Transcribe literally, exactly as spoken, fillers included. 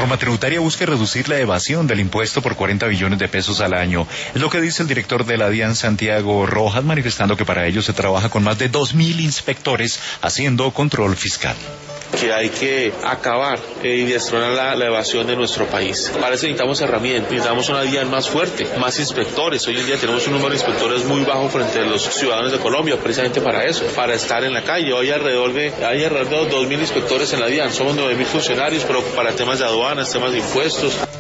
reforma tributaria busca reducir la evasión del impuesto por cuarenta billones de pesos al año. Es lo que dice el director de la DIAN, Santiago Rojas, manifestando que para ello se trabaja con más de dos mil inspectores haciendo control fiscal. Que hay que acabar eh, y destronar la, la evasión de nuestro país. Para eso necesitamos herramientas, necesitamos una DIAN más fuerte, más inspectores. Hoy en día tenemos un número de inspectores muy bajo frente a los ciudadanos de Colombia, precisamente para eso, para estar en la calle. Hoy alrededor de, hay alrededor de dos mil inspectores en la DIAN, somos nueve mil funcionarios, pero para temas de aduanas, temas de impuestos.